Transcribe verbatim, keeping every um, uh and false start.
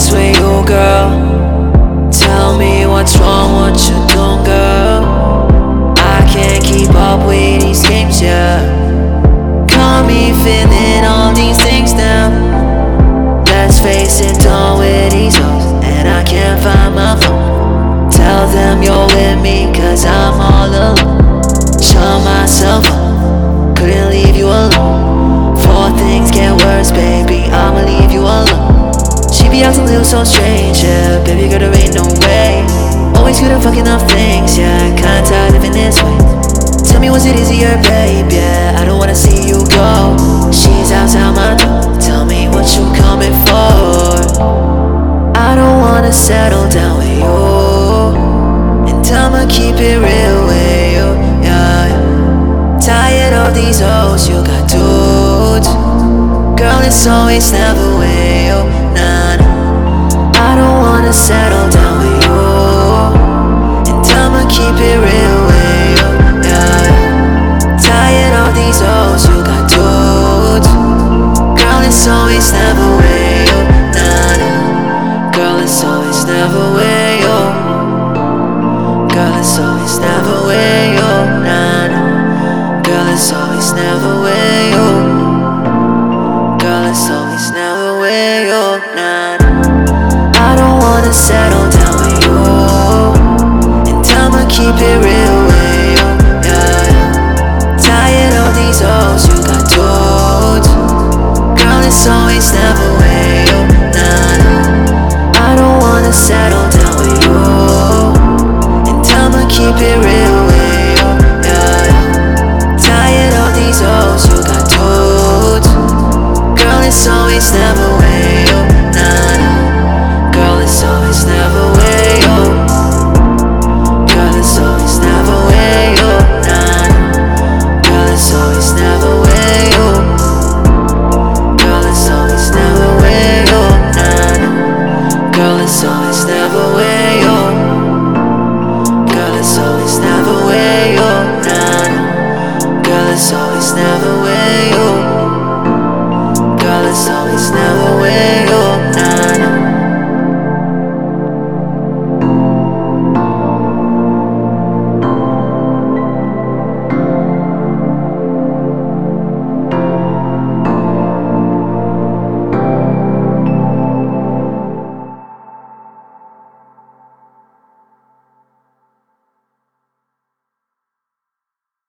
that's with you, girl. Tell me what's wrong, what you doing, girl. I can't keep up with these games, yeah. Call me feeling all these things now. Let's face it, done with these hoes, and I can't find my phone. Tell them you're with me, cause I'm all alone. Shut myself up, couldn't leave you alone. Before things get worse, baby, I'ma leave you alone. She be acting a little so strange, yeah. Baby girl, there ain't no way. Always couldn't fucking up things, yeah. Kinda tired living this way. Tell me, was it easier, babe, yeah. I don't wanna see you go. She's outside my door, tell me what you coming for. I don't wanna settle down with you, and I'ma keep it real with you, yeah. Tired of these hoes, you got dudes. Girl, it's always never with you, nah, nah. I don't wanna settle down with you, and I'ma keep it real with you, yeah. Tired of these hoes, you got dudes. Girl, it's always never with you, nah, nah. Girl, it's always never with you. Girl, it's always never with you, nah, nah. Girl, it's always never with you. Girl, it's always never with you, nah, nah. I don't wanna settle down with you, and I'ma keep it real with you, yeah. Tired of these hoes, you got dudes. Girl, it's always never with you.